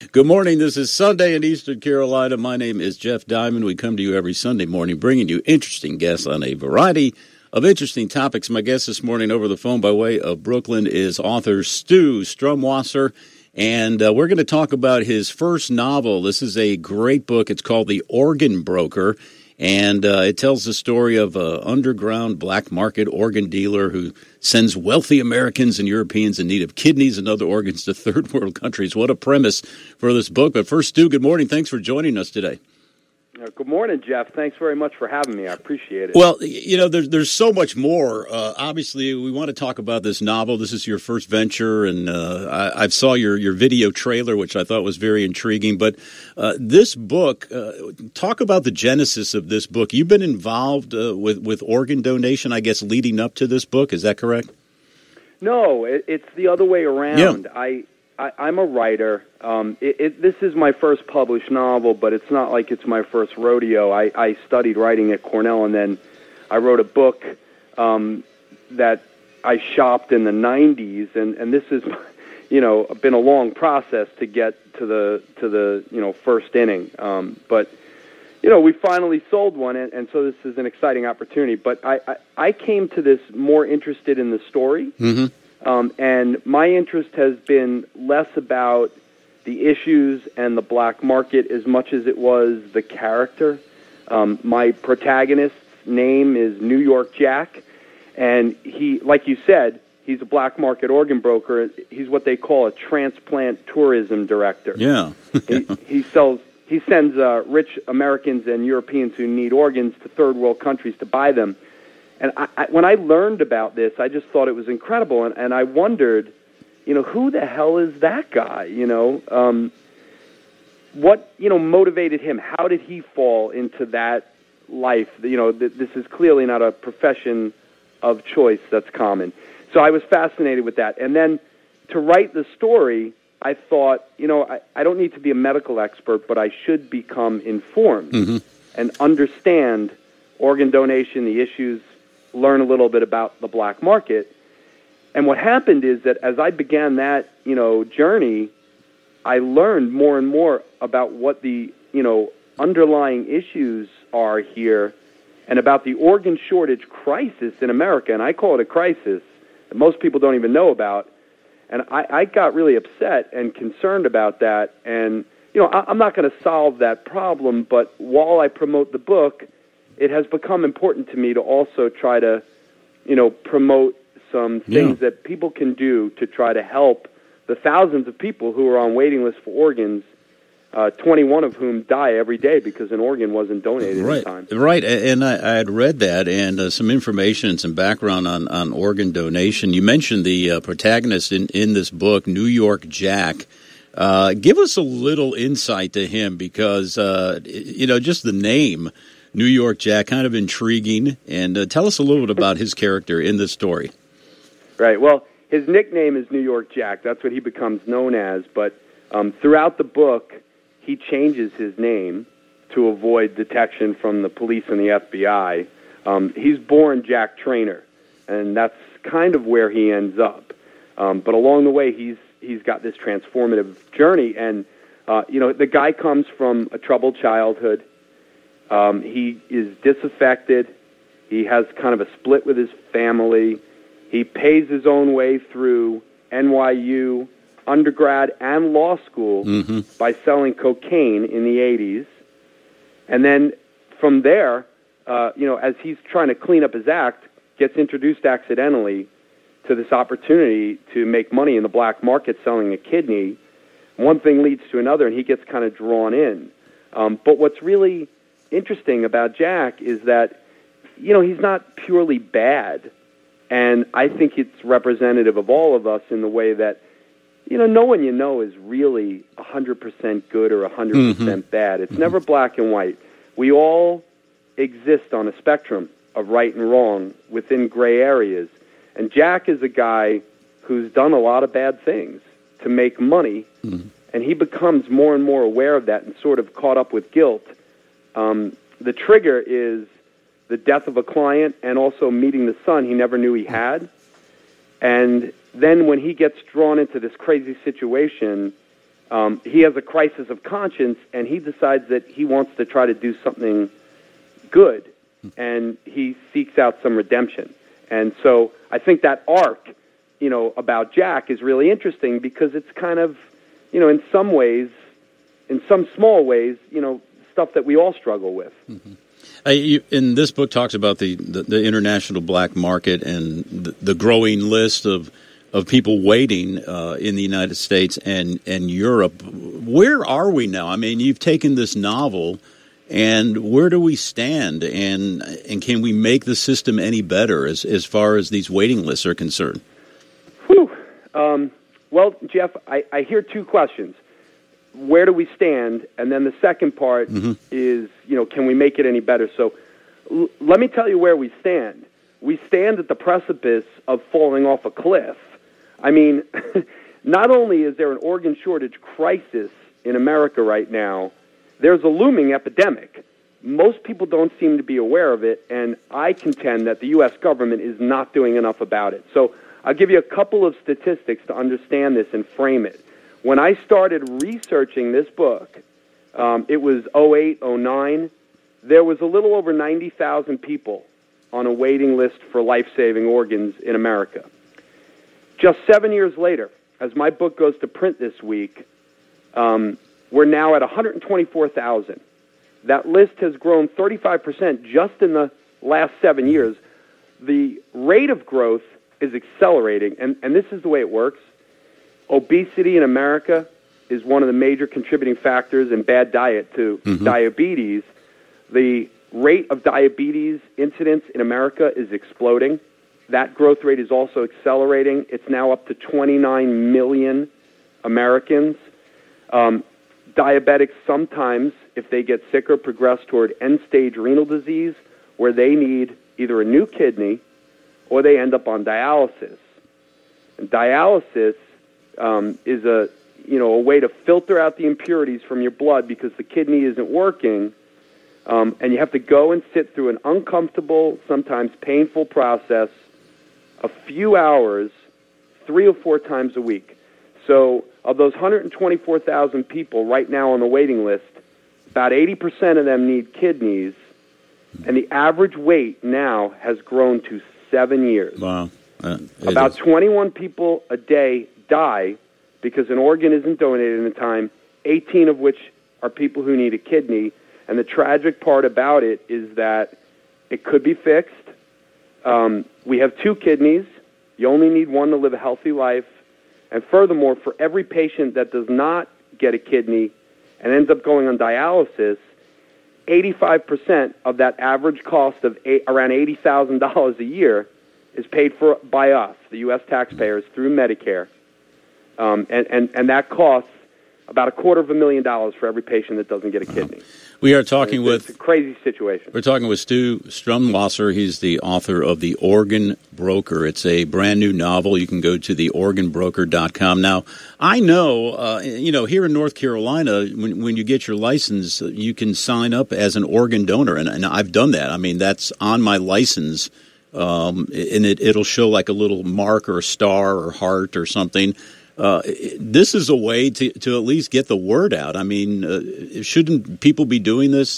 Good morning. This is Sunday in Eastern Carolina. My name is Jeff Diamond. We come to you every Sunday morning bringing you interesting guests on a variety of interesting topics. My guest this morning over the phone by way of Brooklyn is author Stu Strumwasser, and we're going to talk about his first novel. This is a great book. It's called The Organ Broker, and it tells the story of an underground black market organ dealer who sends wealthy Americans and Europeans in need of kidneys and other organs to third world countries. What a premise for this book. But first, Stu, good morning. Thanks for joining us today. Good morning, Jeff. Thanks very much for having me. I appreciate it. Well, you know, there's so much more. Obviously, we want to talk about this novel. This is your first venture, and I saw your video trailer, which I thought was very intriguing. But this book, talk about the genesis of this book. You've been involved with organ donation, I guess, leading up to this book. Is that correct? No, it's the other way around. Yeah. I'm a writer. This is my first published novel, but it's not like it's my first rodeo. I studied writing at Cornell, and then I wrote a book that I shopped in the 90s, and this is, been a long process to get to the first inning. But we finally sold one, and so this is an exciting opportunity. But I came to this more interested in the story. Mm-hmm. And my interest has been less about the issues and the black market as much as it was the character. My protagonist's name is New York Jack, and he, like you said, he's a black market organ broker. He's what they call a transplant tourism director. Yeah. He sends rich Americans and Europeans who need organs to third world countries to buy them. And when I learned about this, I just thought it was incredible, and I wondered, who the hell is that guy? What motivated him? How did he fall into that life? This is clearly not a profession of choice that's common. So I was fascinated with that, and then to write the story, I thought, I don't need to be a medical expert, but I should become informed and understand organ donation, the issues. Learn a little bit about the black market. And what happened is that as I began that, journey, I learned more and more about what the, underlying issues are here and about the organ shortage crisis in America. And I call it a crisis that most people don't even know about. And I got really upset and concerned about that. And, I'm not going to solve that problem, but while I promote the book, it has become important to me to also try to, promote some things that people can do to try to help the thousands of people who are on waiting lists for organs, 21 of whom die every day because an organ wasn't donated in time. Right, and I had read that, and some information and some background on organ donation. You mentioned the protagonist in this book, New York Jack. Give us a little insight to him because, just the name, New York Jack, kind of intriguing, and tell us a little bit about his character in this story. Right. Well, his nickname is New York Jack. That's what he becomes known as. But throughout the book, he changes his name to avoid detection from the police and the FBI. He's born Jack Trainer, and that's kind of where he ends up. But along the way, he's got this transformative journey, and the guy comes from a troubled childhood. He is disaffected. He has kind of a split with his family. He pays his own way through NYU undergrad and law school by selling cocaine in the 80s. And then from there, as he's trying to clean up his act, gets introduced accidentally to this opportunity to make money in the black market selling a kidney. One thing leads to another, and he gets kind of drawn in. But what's really interesting about Jack is that, he's not purely bad. And I think it's representative of all of us in the way that, no one is really 100% good or 100% bad. It's never black and white. We all exist on a spectrum of right and wrong within gray areas. And Jack is a guy who's done a lot of bad things to make money, and he becomes more and more aware of that and sort of caught up with guilt. The trigger is the death of a client and also meeting the son he never knew he had. And then when he gets drawn into this crazy situation, he has a crisis of conscience, and he decides that he wants to try to do something good, and he seeks out some redemption. And so I think that arc, about Jack is really interesting because it's kind of, in some ways, in some small ways, stuff that we all struggle with. Mm-hmm. In this book talks about the international black market and the growing list of people waiting in the United States and Europe. Where are we now? I mean, you've taken this novel, and where do we stand? And can we make the system any better as far as these waiting lists are concerned? Whew. Well, Jeff, I hear two questions. Where do we stand? And then the second part is, can we make it any better? So let me tell you where we stand. We stand at the precipice of falling off a cliff. I mean, not only is there an organ shortage crisis in America right now, there's a looming epidemic. Most people don't seem to be aware of it, and I contend that the U.S. government is not doing enough about it. So I'll give you a couple of statistics to understand this and frame it. When I started researching this book, it was 2008, 2009, there was a little over 90,000 people on a waiting list for life-saving organs in America. Just 7 years later, as my book goes to print this week, we're now at 124,000. That list has grown 35% just in the last 7 years. The rate of growth is accelerating, and this is the way it works. Obesity in America is one of the major contributing factors in bad diet to diabetes. The rate of diabetes incidence in America is exploding. That growth rate is also accelerating. It's now up to 29 million Americans. Diabetics sometimes, if they get sicker, progress toward end-stage renal disease where they need either a new kidney or they end up on dialysis. And dialysis is a way to filter out the impurities from your blood because the kidney isn't working, and you have to go and sit through an uncomfortable, sometimes painful process, a few hours, 3 or 4 times a week. So of those 124,000 people right now on the waiting list, about 80% of them need kidneys, and the average wait now has grown to 7 years. Wow. About 21 people a day die because an organ isn't donated in time, 18 of which are people who need a kidney. And the tragic part about it is that it could be fixed. We have 2 kidneys. You only need one to live a healthy life. And furthermore, for every patient that does not get a kidney and ends up going on dialysis, 85% of that average cost of around $80,000 a year is paid for by us, the U.S. taxpayers, through Medicare. And that costs about $250,000 for every patient that doesn't get a kidney. We are talking it's a crazy situation. We're talking with Stu Strumwasser. He's the author of The Organ Broker. It's a brand new novel. You can go to theorganbroker.com. Now, I know, here in North Carolina, when you get your license, you can sign up as an organ donor, and I've done that. I mean, that's on my license, and it'll show like a little mark or a star or heart or something. This is a way to at least get the word out. I mean, shouldn't people be doing this,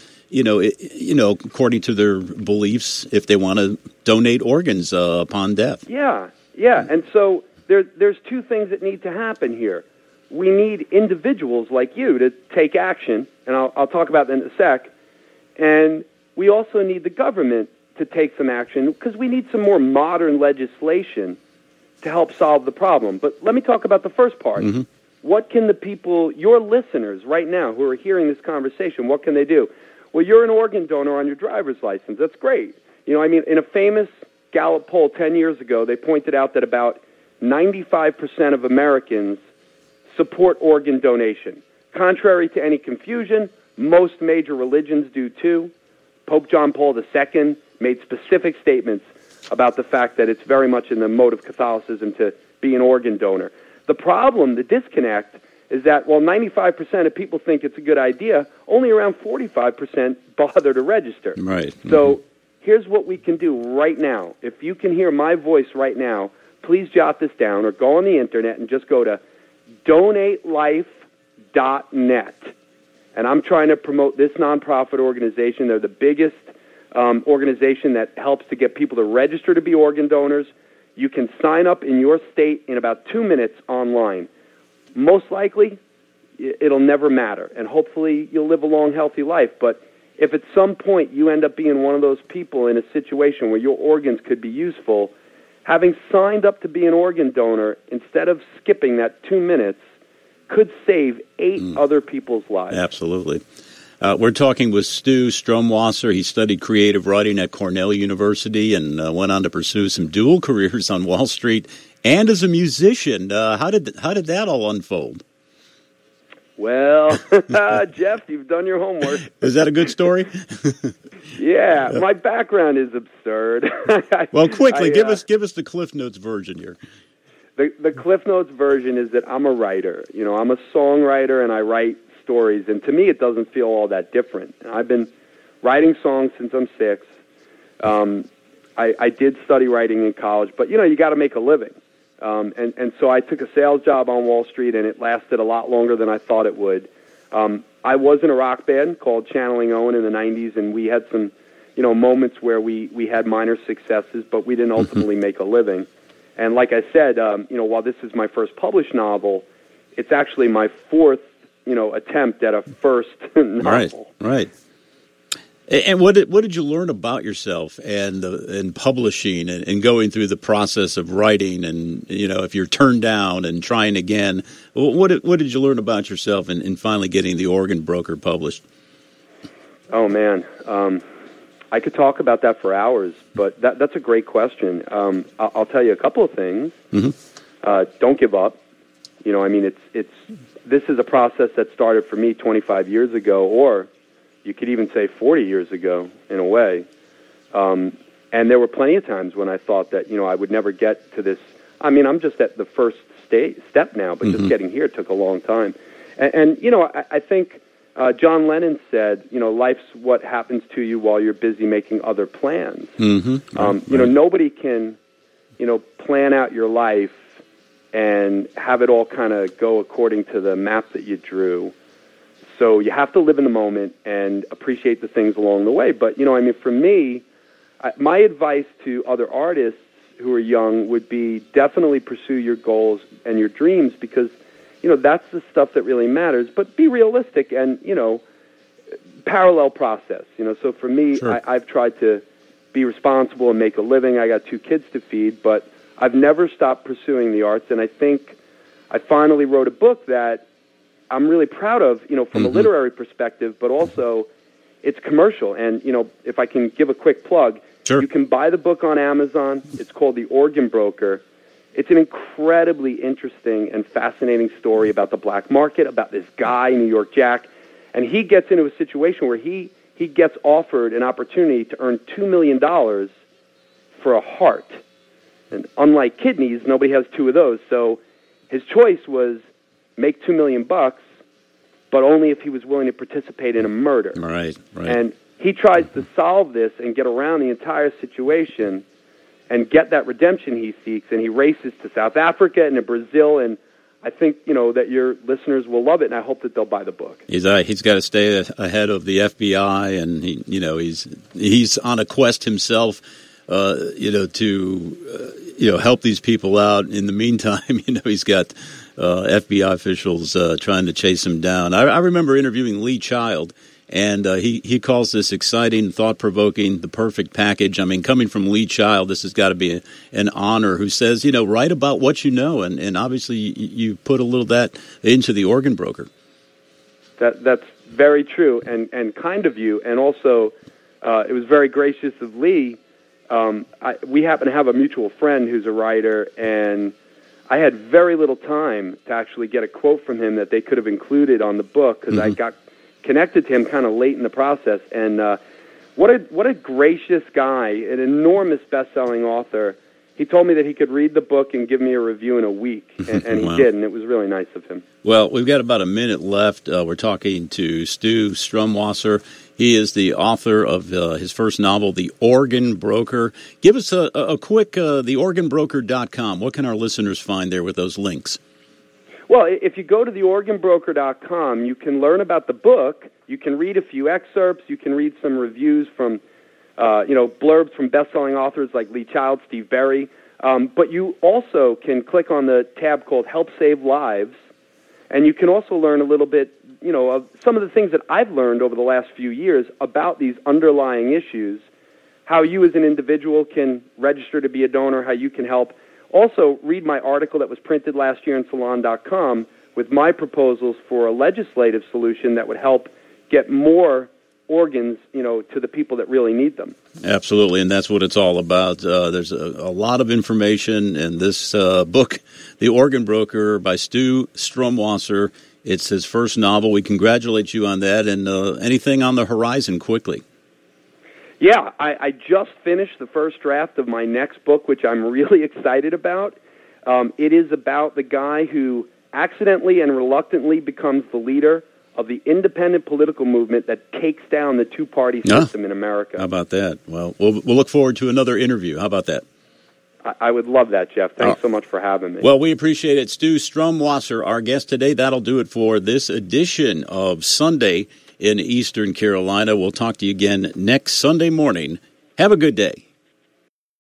according to their beliefs, if they want to donate organs upon death? Yeah. And so there's 2 things that need to happen here. We need individuals like you to take action, and I'll talk about that in a sec. And we also need the government to take some action because we need some more modern legislation to help solve the problem. But let me talk about the first part. Mm-hmm. What can the people, your listeners right now who are hearing this conversation, what can they do? Well, you're an organ donor on your driver's license. That's great. In a famous Gallup poll 10 years ago, they pointed out that about 95% of Americans support organ donation. Contrary to any confusion, most major religions do too. Pope John Paul II made specific statements about the fact that it's very much in the mode of Catholicism to be an organ donor. The problem, the disconnect, is that while 95% of people think it's a good idea, only around 45% bother to register. Right. So here's what we can do right now. If you can hear my voice right now, please jot this down or go on the Internet and just go to donatelife.org. organbroker.net. And I'm trying to promote this nonprofit organization. They're the biggest organization that helps to get people to register to be organ donors. You can sign up in your state in about 2 minutes online. Most likely, it'll never matter, and hopefully you'll live a long, healthy life. But if at some point you end up being one of those people in a situation where your organs could be useful, having signed up to be an organ donor, instead of skipping that 2 minutes, could save 8 other people's lives. Absolutely. We're talking with Stu Stromwasser. He studied creative writing at Cornell University and went on to pursue some dual careers on Wall Street and as a musician. How did that all unfold? Well, Jeff, you've done your homework. Is that a good story? Yeah, my background is absurd. Well, quickly, give us the Cliff Notes version here. The Cliff Notes version is that I'm a writer. You know, I'm a songwriter, and I write stories. And to me, it doesn't feel all that different. And I've been writing songs since I'm 6. I did study writing in college, but, you know, you got to make a living. And so I took a sales job on Wall Street, and it lasted a lot longer than I thought it would. I was in a rock band called Channeling Owen in the 90s, and we had some, you know, moments where we had minor successes, but we didn't ultimately make a living. And like I said, you know, while this is my first published novel, it's actually my 4th, you know, attempt at a first novel. Right. And what did you learn about yourself and publishing and going through the process of writing, and, you know, if you're turned down and trying again, what did you learn about yourself in finally getting The Organ Broker published? Oh man, I could talk about that for hours, but that's a great question. I'll tell you a couple of things. Mm-hmm. Don't give up. You know, I mean, this is a process that started for me 25 years ago, or you could even say 40 years ago, in a way. And there were plenty of times when I thought that, you know, I would never get to this. I mean, I'm just at the first step now, but just getting here took a long time. And you know, I think John Lennon said, you know, life's what happens to you while you're busy making other plans. You know, nobody can, you know, plan out your life and have it all kind of go according to the map that you drew. So you have to live in the moment and appreciate the things along the way. But, you know, I mean, for me, my advice to other artists who are young would be definitely pursue your goals and your dreams, because, you know, that's the stuff that really matters. But be realistic and, you know, parallel process. You know, so for me, Sure. I've tried to be responsible and make a living. I got 2 kids to feed, but I've never stopped pursuing the arts. And I think I finally wrote a book that I'm really proud of, you know, from a literary perspective, but also it's commercial. And, you know, if I can give a quick plug, Sure. You can buy the book on Amazon. It's called The Organ Broker. It's an incredibly interesting and fascinating story about the black market, about this guy, New York Jack, and he gets into a situation where he gets offered an opportunity to earn $2 million for a heart. And unlike kidneys, nobody has 2 of those. So his choice was make $2 million, but only if he was willing to participate in a murder. Right. And he tries to solve this and get around the entire situation and get that redemption he seeks, and he races to South Africa and to Brazil, and I think, you know, that your listeners will love it, and I hope that they'll buy the book. He's got to stay ahead of the FBI, and he's on a quest himself, you know, to help these people out. In the meantime, you know, he's got FBI officials trying to chase him down. I remember interviewing Lee Child. And he calls this exciting, thought-provoking, the perfect package. I mean, coming from Lee Child, this has got to be an honor, who says, you know, write about what you know. And obviously you put a little of that into The Organ Broker. That's very true and kind of you. And also, it was very gracious of Lee. We happen to have a mutual friend who's a writer, and I had very little time to actually get a quote from him that they could have included on the book, because I got connected to him kind of late in the process, and what a gracious guy, an enormous best-selling author. He told me that he could read the book and give me a review in a week, and he Wow. did, and it was really nice of him. Well, we've got about a minute left. We're talking to Stu Stromwasser. He is the author of his first novel, The Organ Broker. Give us a quick theorganbroker.com. What can our listeners find there with those links? Well, if you go to theorganbroker.com, you can learn about the book. You can read a few excerpts. You can read some reviews from, blurbs from best-selling authors like Lee Child, Steve Berry. But you also can click on the tab called Help Save Lives, and you can also learn a little bit, of some of the things that I've learned over the last few years about these underlying issues, how you as an individual can register to be a donor, how you can help. Also, read my article that was printed last year in Salon.com with my proposals for a legislative solution that would help get more organs, to the people that really need them. Absolutely, and that's what it's all about. There's a lot of information in this book, The Organ Broker by Stu Stromwasser. It's his first novel. We congratulate you on that, and anything on the horizon quickly. Yeah, I just finished the first draft of my next book, which I'm really excited about. It is about the guy who accidentally and reluctantly becomes the leader of the independent political movement that takes down the two-party system in America. How about that? Well, we'll look forward to another interview. How about that? I would love that, Jeff. Thanks so much for having me. Well, we appreciate it. Stu Stromwasser, our guest today. That'll do it for this edition of Sunday in Eastern Carolina. We'll talk to you again next Sunday morning. Have a good day.